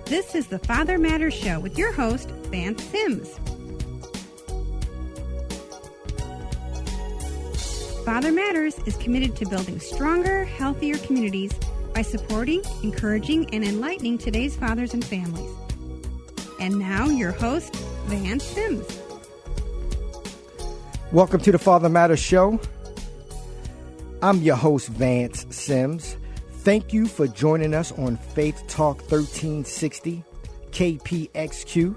This is the Father Matters Show with your host, Vance Sims. Father Matters is committed to building stronger, healthier communities by supporting, encouraging, and enlightening today's fathers and families. And now, your host, Vance Sims. Welcome to the Father Matters Show. I'm your host, Vance Sims. Thank you for joining us on Faith Talk 1360, KPXQ.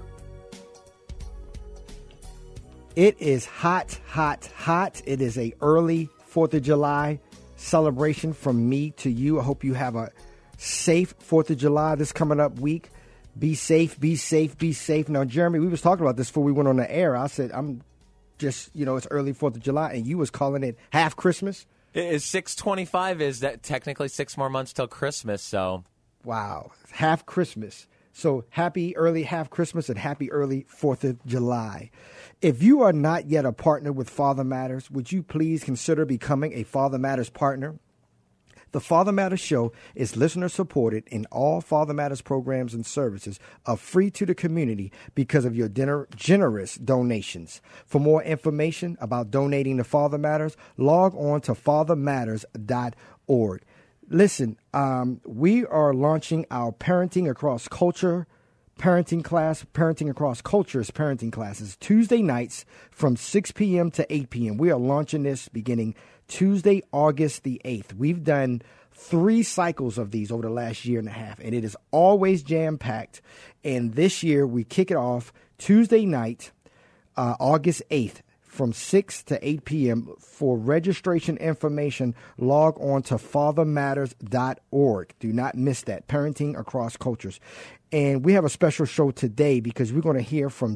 It is hot, hot, hot. It is an early 4th of July celebration from me to you. I hope you have a safe 4th of July this coming up week. Be safe, be safe, be safe. Now, Jeremy, we was talking about this before we went on the air. I said, I'm just, it's early 4th of July, and you was calling it half Christmas. It is 6:25. Is that technically 6 more months till Christmas? So, wow, half Christmas. So happy early half Christmas and happy early 4th of July. If you are not yet a partner with Father Matters, would you please consider becoming a Father Matters partner? The Father Matters Show is listener supported, and all Father Matters programs and services are free to the community because of your generous donations. For more information about donating to Father Matters, log on to fathermatters.org. Listen, we are launching our Parenting Across Culture parenting class, Parenting Across Cultures parenting classes, Tuesday nights from 6 p.m. to 8 p.m. We are launching this beginning Tuesday, August the 8th. We've done 3 cycles of these over the last year and a half, and it is always jam-packed. And this year, we kick it off Tuesday night, August 8th, from 6 to 8 p.m. For registration information, log on to fathermatters.org. Do not miss that, Parenting Across Cultures. And we have a special show today because we're going to hear from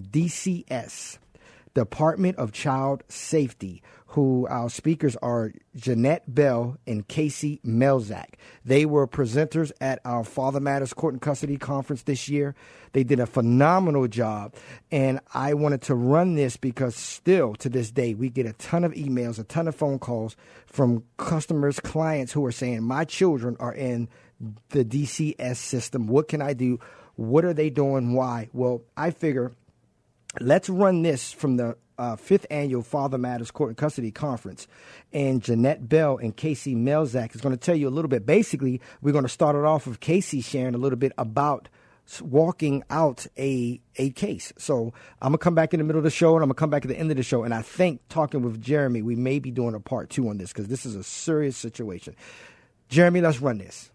DCS, Department of Child Safety, who our speakers are Jeanette Bell and Casey Melzak. They were presenters at our Father Matters Court and Custody Conference this year. They did a phenomenal job, and I wanted to run this because still to this day we get a ton of emails, a ton of phone calls from customers, clients who are saying, my children are in the DCS system. What can I do? What are they doing? Why? Well, I figure let's run this from the 5th Annual Father Matters Court and Custody Conference. And Jeanette Bell and Casey Melzak is going to tell you a little bit. Basically, we're going to start it off with Casey sharing a little bit about walking out a case. So I'm going to come back in the middle of the show, and I'm going to come back at the end of the show. And I think talking with Jeremy, we may be doing a part 2 on this because this is a serious situation. Jeremy, let's run this.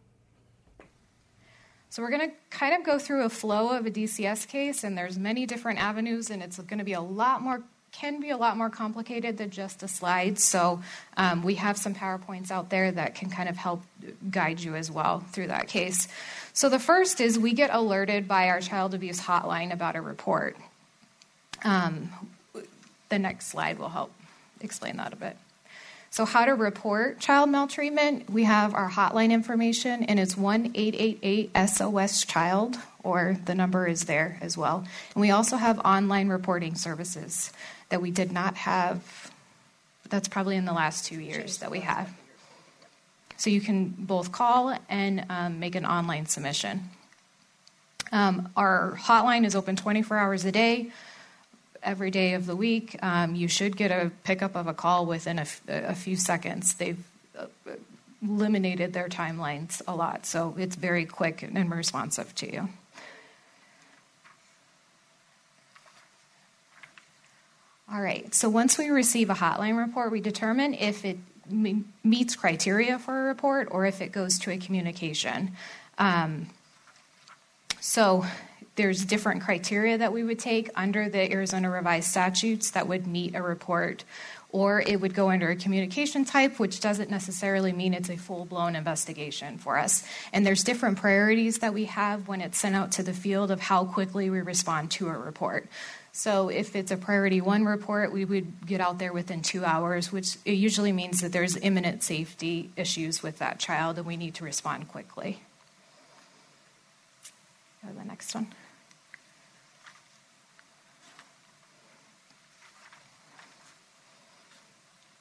So we're going to kind of go through a flow of a DCS case, and there's many different avenues, and it's going to be can be a lot more complicated than just a slide. So we have some PowerPoints out there that can kind of help guide you as well through that case. So the first is we get alerted by our child abuse hotline about a report. The next slide will help explain that a bit. So how to report child maltreatment, we have our hotline information, and it's 1-888-SOS-CHILD, or the number is there as well. And we also have online reporting services that we did not have. That's probably in the last 2 years that we have. So you can both call and make an online submission. Our hotline is open 24 hours a day. Every day of the week, you should get a pickup of a call within a few seconds. They've eliminated their timelines a lot, so it's very quick and responsive to you. All right, so once we receive a hotline report, we determine if it meets criteria for a report or if it goes to a communication. So there's different criteria that we would take under the Arizona Revised Statutes that would meet a report, or it would go under a communication type, which doesn't necessarily mean it's a full-blown investigation for us. And there's different priorities that we have when it's sent out to the field of how quickly we respond to a report. So if it's a priority 1 report, we would get out there within 2 hours, which it usually means that there's imminent safety issues with that child and we need to respond quickly. Go to the next one.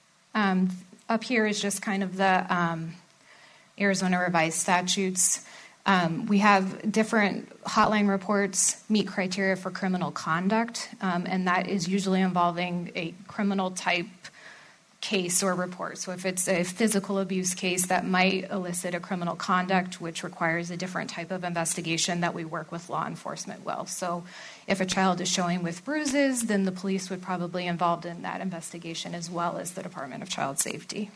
Up here is just kind of the Arizona Revised Statutes. We have different hotline reports meet criteria for criminal conduct, and that is usually involving a criminal type case or report. So if it's a physical abuse case, that might elicit a criminal conduct, which requires a different type of investigation that we work with law enforcement well. So if a child is showing with bruises, then the police would probably be involved in that investigation as well as the Department of Child Safety.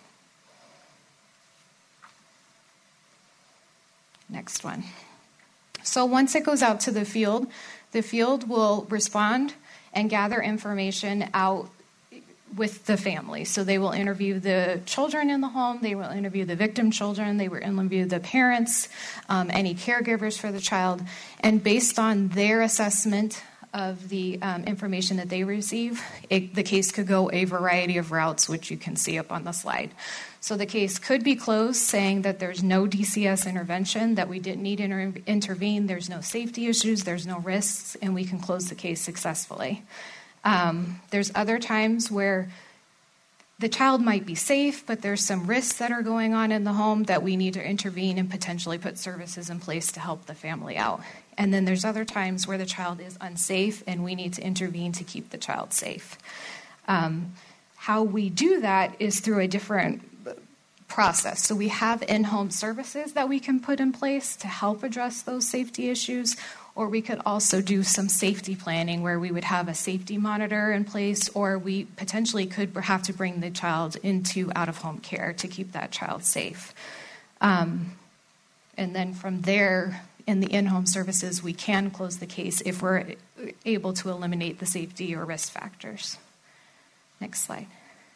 Next one. So once it goes out to the field will respond and gather information out with the family. So they will interview the children in the home, they will interview the victim children, they will interview the parents, any caregivers for the child, and based on their assessment of the information that they receive, the case could go a variety of routes, which you can see up on the slide. So the case could be closed, saying that there's no DCS intervention, that we didn't need to intervene, there's no safety issues, there's no risks, and we can close the case successfully. There's other times where the child might be safe, but there's some risks that are going on in the home that we need to intervene and potentially put services in place to help the family out. And then there's other times where the child is unsafe and we need to intervene to keep the child safe. How we do that is through a different process. So we have in-home services that we can put in place to help address those safety issues, or we could also do some safety planning where we would have a safety monitor in place, or we potentially could have to bring the child into out-of-home care to keep that child safe. And then from there, in the in-home services, we can close the case if we're able to eliminate the safety or risk factors. Next slide.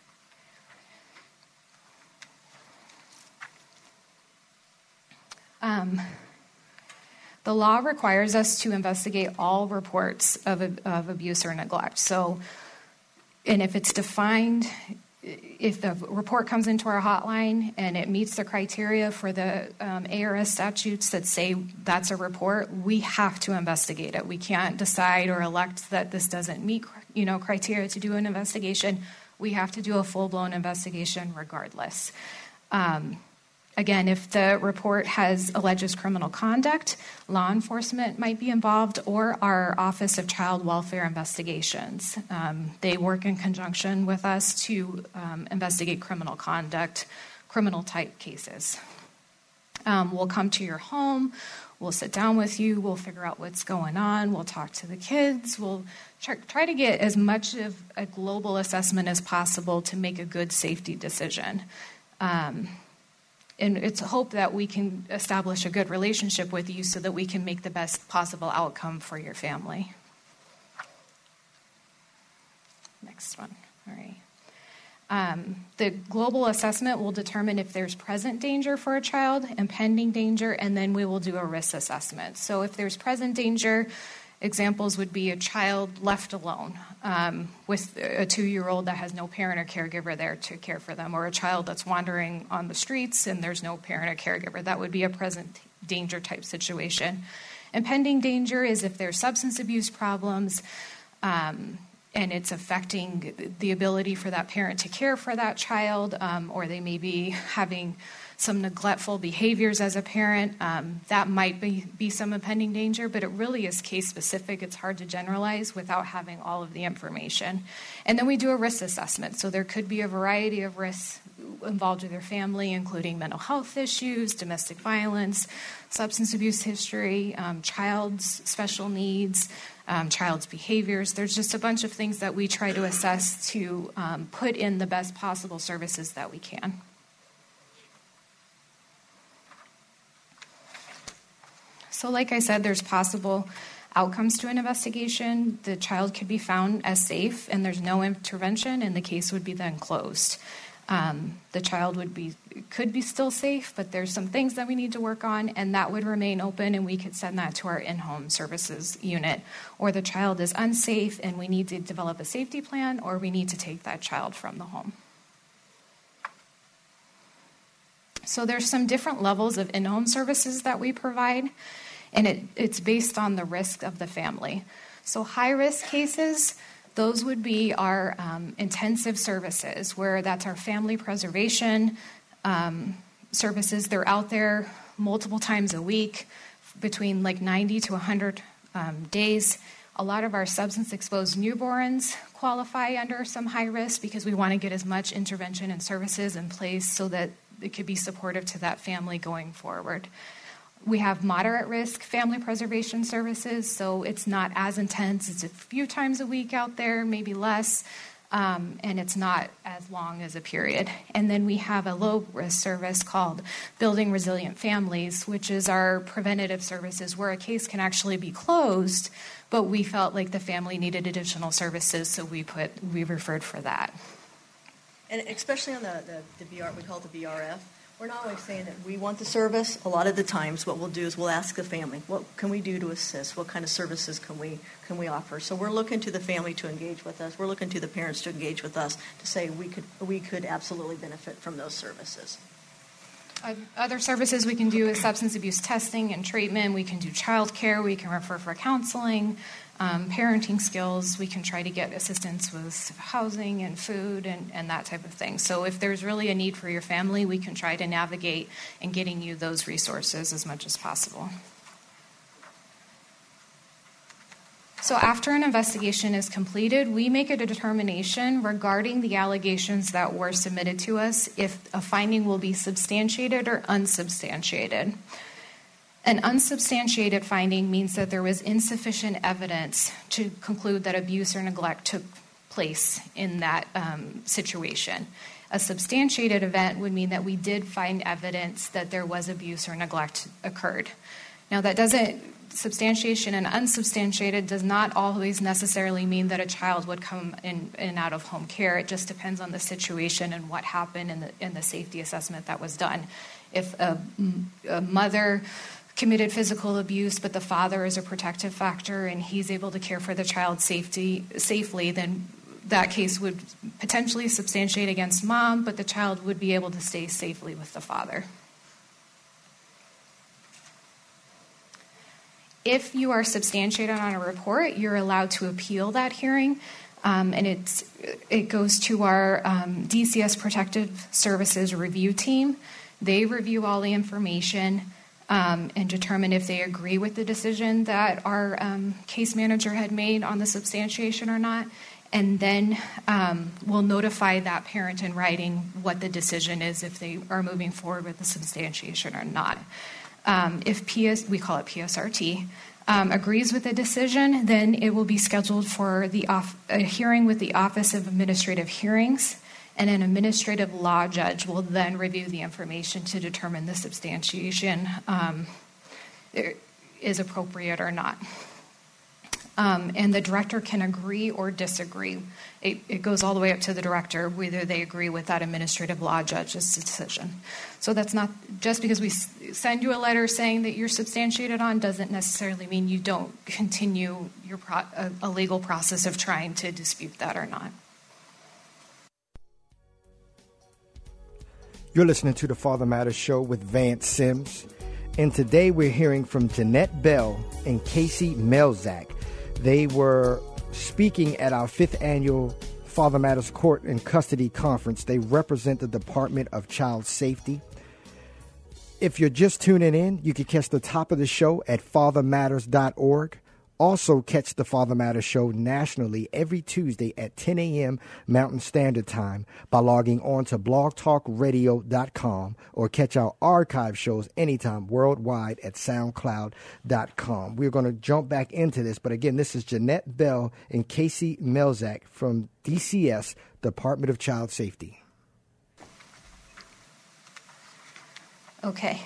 The law requires us to investigate all reports of abuse or neglect. So, and if it's defined, if the report comes into our hotline and it meets the criteria for the ARS statutes that say that's a report, we have to investigate it. We can't decide or elect that this doesn't meet, criteria to do an investigation. We have to do a full-blown investigation regardless. Again, if the report alleges criminal conduct, law enforcement might be involved, or our Office of Child Welfare Investigations. They work in conjunction with us to investigate criminal conduct, criminal-type cases. We'll come to your home, we'll sit down with you, we'll figure out what's going on, we'll talk to the kids, we'll try to get as much of a global assessment as possible to make a good safety decision. And it's a hope that we can establish a good relationship with you so that we can make the best possible outcome for your family. Next one. All right. The global assessment will determine if there's present danger for a child, impending danger, and then we will do a risk assessment. So if there's present danger, examples would be a child left alone with a 2-year-old that has no parent or caregiver there to care for them, or a child that's wandering on the streets and there's no parent or caregiver. That would be a present danger type situation. Impending danger is if there's substance abuse problems and it's affecting the ability for that parent to care for that child, or they may be having some neglectful behaviors as a parent. That might be some impending danger, but it really is case specific. It's hard to generalize without having all of the information. And then we do a risk assessment. So there could be a variety of risks involved with your family, including mental health issues, domestic violence, substance abuse history, child's special needs, child's behaviors. There's just a bunch of things that we try to assess to put in the best possible services that we can. So like I said, there's possible outcomes to an investigation. The child could be found as safe and there's no intervention and the case would be then closed. The child could be still safe, but there's some things that we need to work on and that would remain open and we could send that to our in-home services unit. Or the child is unsafe and we need to develop a safety plan, or we need to take that child from the home. So there's some different levels of in-home services that we provide, and it's based on the risk of the family. So high-risk cases, those would be our intensive services, where that's our family preservation services. They're out there multiple times a week, between like 90 to 100 days. A lot of our substance-exposed newborns qualify under some high risk because we want to get as much intervention and services in place so that it could be supportive to that family going forward. We have moderate risk family preservation services, so it's not as intense. It's a few times a week out there, maybe less, and it's not as long as a period. And then we have a low-risk service called Building Resilient Families, which is our preventative services where a case can actually be closed, but we felt like the family needed additional services, so we referred for that. And especially on the VR, we call it the VRF, we're not always saying that we want the service. A lot of the times what we'll do is we'll ask the family, what can we do to assist? What kind of services can we offer? So we're looking to the family to engage with us. We're looking to the parents to engage with us to say we could absolutely benefit from those services. Other services we can do is substance abuse testing and treatment. We can do child care. We can refer for counseling, parenting skills. We can try to get assistance with housing and food and that type of thing. So if there's really a need for your family, we can try to navigate in getting you those resources as much as possible. So after an investigation is completed, we make a determination regarding the allegations that were submitted to us if a finding will be substantiated or unsubstantiated. An unsubstantiated finding means that there was insufficient evidence to conclude that abuse or neglect took place in that situation. A substantiated event would mean that we did find evidence that there was abuse or neglect occurred. Now, substantiation and unsubstantiated does not always necessarily mean that a child would come in and out of home care. It just depends on the situation and what happened in the safety assessment that was done. If a mother committed physical abuse, but the father is a protective factor and he's able to care for the child safely, then that case would potentially substantiate against mom, but the child would be able to stay safely with the father. If you are substantiated on a report, you're allowed to appeal that hearing, and it goes to our DCS Protective Services review team. They review all the information and determine if they agree with the decision that our case manager had made on the substantiation or not, and then we'll notify that parent in writing what the decision is if they are moving forward with the substantiation or not. If we call it PSRT, agrees with the decision, then it will be scheduled for a hearing with the Office of Administrative Hearings, and an administrative law judge will then review the information to determine the substantiation is appropriate or not. And the director can agree or disagree. It goes all the way up to the director, whether they agree with that administrative law judge's decision. So that's not, just because we send you a letter saying that you're substantiated on doesn't necessarily mean you don't continue a legal process of trying to dispute that or not. You're listening to the Father Matters Show with Vance Sims. And today we're hearing from Jeanette Bell and Casey Melzak. They were speaking at our 5th annual Father Matters Court and Custody Conference. They represent the Department of Child Safety. If you're just tuning in, you can catch the top of the show at fathermatters.org. Also catch the Father Matters Show nationally every Tuesday at 10 a.m. Mountain Standard Time by logging on to blogtalkradio.com or catch our archive shows anytime worldwide at soundcloud.com. We're going to jump back into this, but again, this is Jeanette Bell and Casey Melzak from DCS, Department of Child Safety. Okay.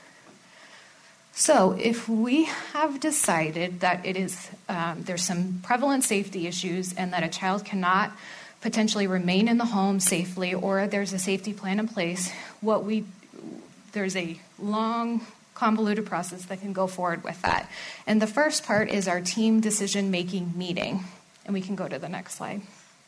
So if we have decided that it is there's some prevalent safety issues and that a child cannot potentially remain in the home safely, or there's a safety plan in place, there's a long, convoluted process that can go forward with that. And the first part is our team decision-making meeting. And we can go to the next slide.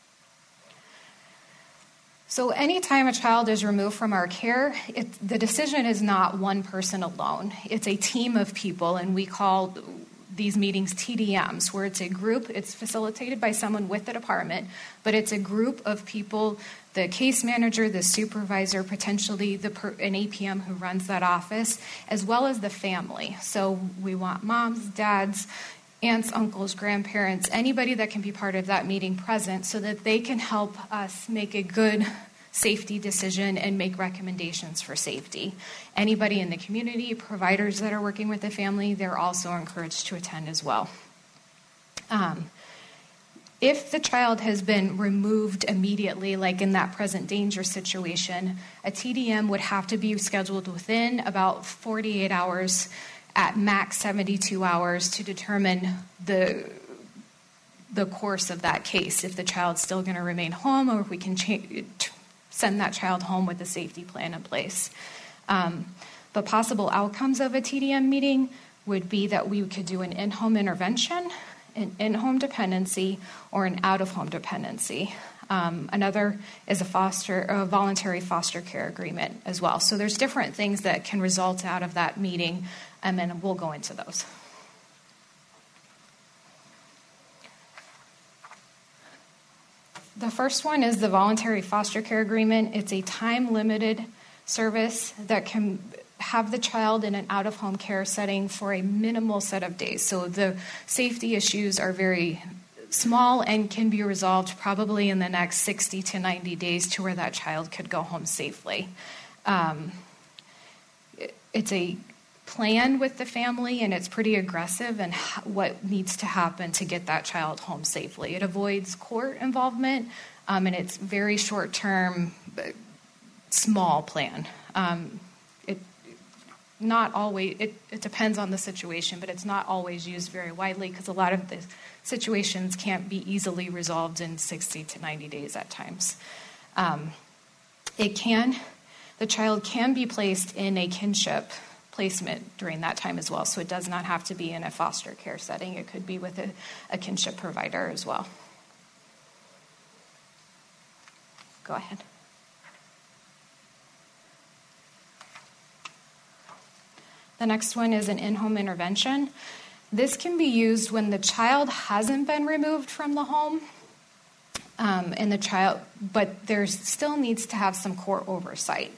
So anytime a child is removed from our care, the decision is not one person alone. It's a team of people, and we call these meetings TDMs, where it's a group. It's facilitated by someone with the department, but it's a group of people the case manager, the supervisor, potentially an APM who runs that office, as well as the family. So we want moms, dads, aunts, uncles, grandparents, anybody that can be part of that meeting present so that they can help us make a good safety decision and make recommendations for safety. Anybody in the community, providers that are working with the family, they're also encouraged to attend as well. If the child has been removed immediately, like in that present danger situation, a TDM would have to be scheduled within about 48 hours, at max 72 hours, to determine the course of that case, if the child's still going to remain home or if we can send that child home with a safety plan in place. The possible outcomes of a TDM meeting would be that we could do an in-home intervention, an in-home dependency, or an out-of-home dependency. Another is a voluntary foster care agreement as well. So there's different things that can result out of that meeting, and then we'll go into those. The first one is the voluntary foster care agreement. It's a time-limited service that can have the child in an out-of-home care setting for a minimal set of days. So the safety issues are very small and can be resolved probably in the next 60 to 90 days to where that child could go home safely. It's a plan with the family, and it's pretty aggressive in what needs to happen to get that child home safely. It avoids court involvement, and it's very short-term, small plan. It depends on the situation, but it's not always used very widely because a lot of the situations can't be easily resolved in 60 to 90 days at times. The child can be placed in a kinship placement during that time as well, so it does not have to be in a foster care setting. It could be with a kinship provider as well. Go ahead. The next one is an in-home intervention. This can be used when the child hasn't been removed from the home, but there still needs to have some court oversight.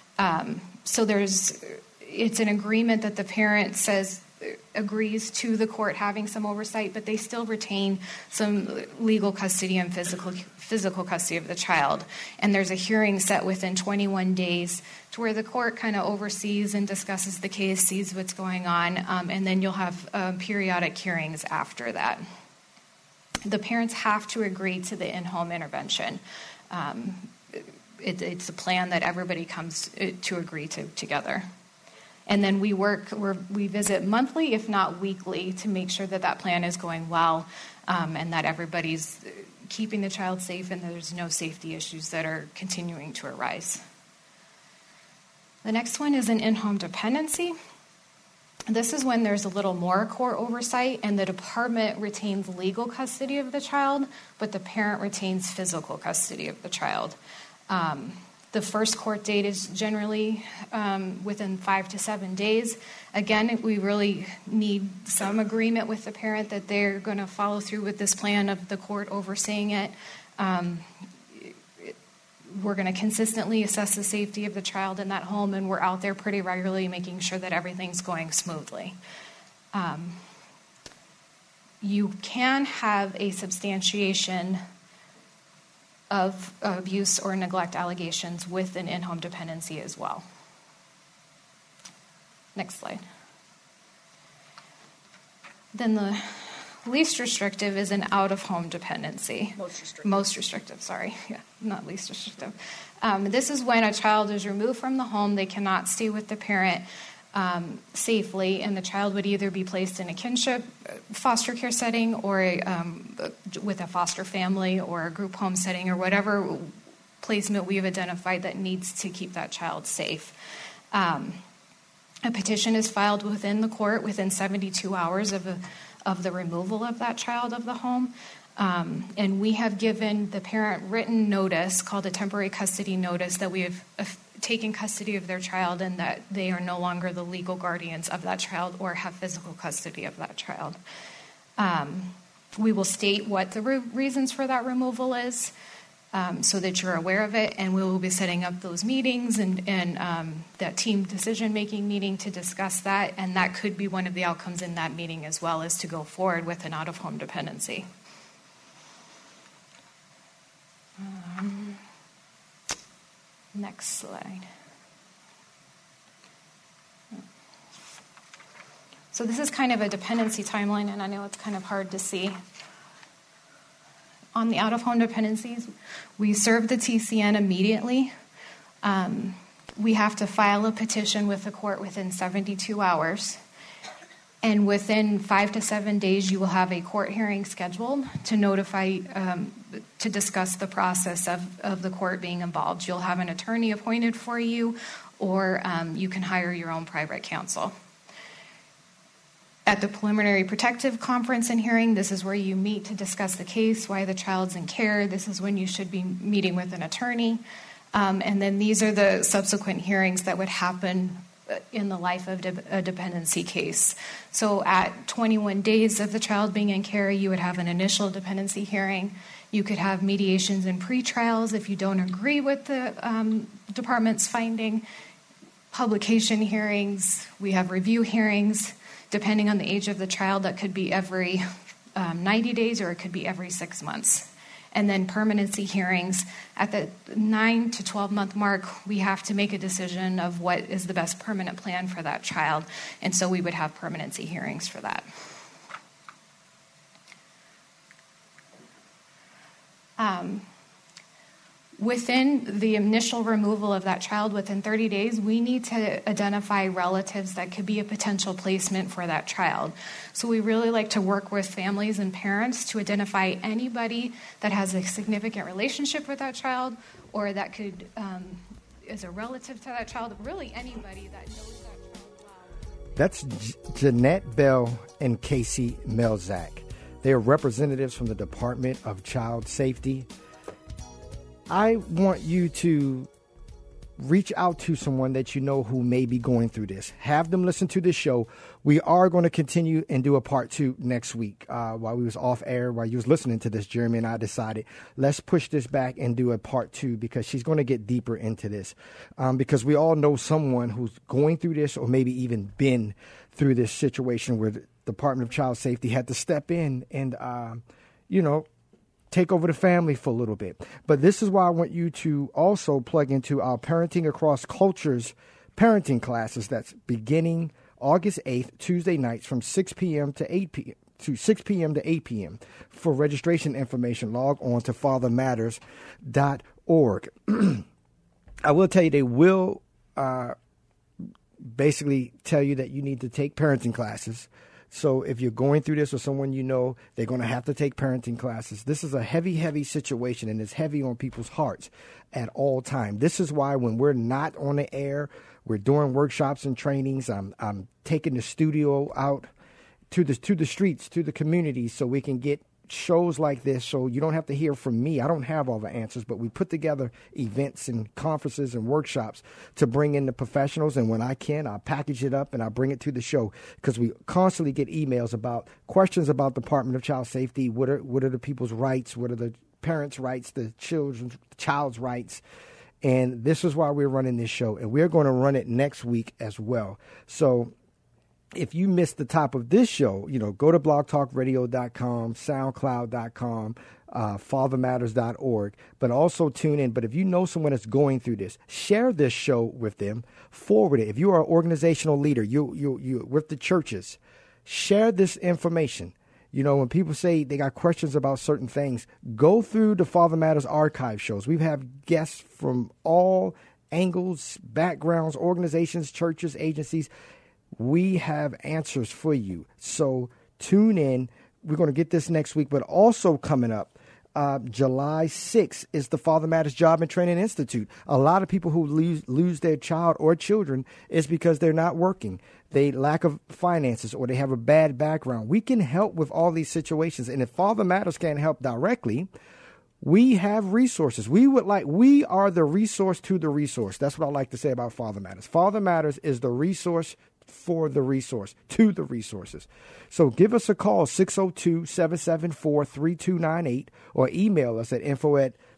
It's an agreement that the parent agrees to the court having some oversight, but they still retain some legal custody and physical custody of the child. And there's a hearing set within 21 days to where the court kind of oversees and discusses the case, sees what's going on, and then you'll have periodic hearings after that. The parents have to agree to the in-home intervention. It's a plan that everybody comes to agree to together. And then we visit monthly, if not weekly, to make sure that that plan is going well, and that everybody's keeping the child safe and there's no safety issues that are continuing to arise. The next one is an in-home dependency. This is when there's a little more court oversight and the department retains legal custody of the child, but the parent retains physical custody of the child. The first court date is generally within 5 to 7 days. Again, we really need some agreement with the parent that they're going to follow through with this plan of the court overseeing it. We're going to consistently assess the safety of the child in that home, and we're out there pretty regularly making sure that everything's going smoothly. You can have a substantiation of abuse or neglect allegations with an in-home dependency as well. Next slide. Then the least restrictive is an out-of-home dependency. Most restrictive, sorry. Yeah, not least restrictive. This is when a child is removed from the home. They cannot stay with the parent safely, and the child would either be placed in a kinship foster care setting or with a foster family or a group home setting or whatever placement we have identified that needs to keep that child safe. A petition is filed within the court within 72 hours of the removal of that child of the home. And we have given the parent written notice called a temporary custody notice that we have taken custody of their child and that they are no longer the legal guardians of that child or have physical custody of that child. We will state what the reasons for that removal is. so that you're aware of it. And we will be setting up those meetings and that team decision-making meeting to discuss that. And that could be one of the outcomes in that meeting as well, as to go forward with an out-of-home dependency. Next slide. So this is kind of a dependency timeline, and I know it's kind of hard to see. On the out-of-home dependencies, we serve the TCN immediately. We have to file a petition with the court within 72 hours. And within 5 to 7 days, you will have a court hearing scheduled to notify, to discuss the process of the court being involved. You'll have an attorney appointed for you, or you can hire your own private counsel. At the preliminary protective conference and hearing, this is where you meet to discuss the case, why the child's in care. This is when you should be meeting with an attorney. And then these are the subsequent hearings that would happen in the life of a dependency case. So at 21 days of the child being in care, you would have an initial dependency hearing. You could have mediations and pretrials if you don't agree with the department's finding. Publication hearings. We have review hearings. Depending on the age of the child, that could be every 90 days or it could be every 6 months. And then permanency hearings. At the 9 to 12 month mark, we have to make a decision of what is the best permanent plan for that child. And so we would have permanency hearings for that. Within the initial removal of that child, within 30 days, we need to identify relatives that could be a potential placement for that child. So we really like to work with families and parents to identify anybody that has a significant relationship with that child, or that could is a relative to that child, really anybody that knows that child well. That's Jeanette Bell and Casey Melzak. They are representatives from the Department of Child Safety. I want you to reach out to someone that you know who may be going through this. Have them listen to this show. We are going to continue and do a part 2 next week. While we was off air, while you was listening to this, Jeremy and I decided, let's push this back and do a part 2 because she's going to get deeper into this. Because we all know someone who's going through this or maybe even been through this situation where the Department of Child Safety had to step in and, take over the family for a little bit. But this is why I want you to also plug into our Parenting Across Cultures parenting classes that's beginning August 8th, Tuesday nights from 6 p.m. to 8 p.m. to 6 p.m. to 8 p.m. For registration information, log on to fathermatters.org. I will tell you, they will basically tell you that you need to take parenting classes. So if you're going through this with someone you know, they're going to have to take parenting classes. This is a heavy, heavy situation, and it's heavy on people's hearts at all times. This is why when we're not on the air, we're doing workshops and trainings. I'm taking the studio out to the streets, to the communities, so we can get shows like this so you don't have to hear from me. I don't have all the answers, but we put together events and conferences and workshops to bring in the professionals, and when I can, I'll package it up and I'll bring it to the show because we constantly get emails about questions about Department of Child Safety. What are the people's rights? What are the parents' rights? The child's rights? And this is why we're running this show, and we're going to run it next week as well. So if you missed the top of this show, go to blogtalkradio.com, soundcloud.com, fathermatters.org, but also tune in. But if you know someone that's going through this, share this show with them, forward it. If you are an organizational leader, you with the churches, share this information. When people say they got questions about certain things, go through the Father Matters archive shows. We have guests from all angles, backgrounds, organizations, churches, agencies. We have answers for you. So tune in. We're going to get this next week, but also coming up, July 6th is the Father Matters Job and Training Institute. A lot of people who lose their child or children is because they're not working. They lack of finances or they have a bad background. We can help with all these situations. And if Father Matters can't help directly, we have resources. We are the resource to the resource. That's what I like to say about Father Matters. Father Matters is the resource for the resource, to the resources. So give us a call, 602-774-3298, or email us at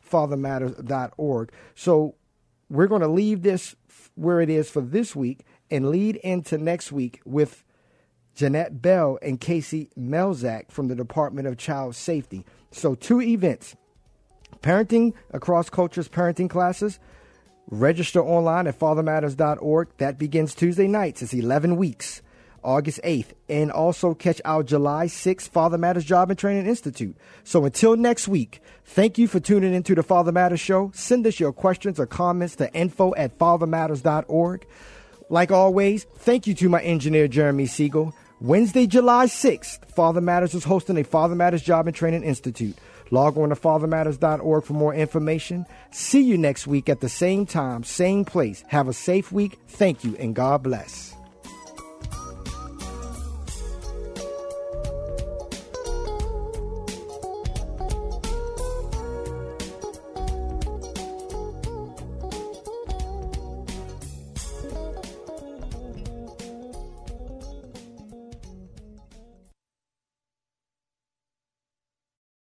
fathermatters.org. So we're going to leave this where it is for this week and lead into next week with Jeanette Bell and Casey Melzak from the Department of Child Safety. So 2 events, Parenting Across Cultures parenting classes. Register online at fathermatters.org. That begins Tuesday nights. It's 11 weeks, August 8th. And also catch our July 6th Father Matters Job and Training Institute. So until next week, thank you for tuning into the Father Matters Show. Send us your questions or comments to info@fathermatters.org. Like always, thank you to my engineer, Jeremy Siegel. Wednesday, July 6th, Father Matters is hosting a Father Matters Job and Training Institute. Log on to fathermatters.org for more information. See you next week at the same time, same place. Have a safe week. Thank you, and God bless.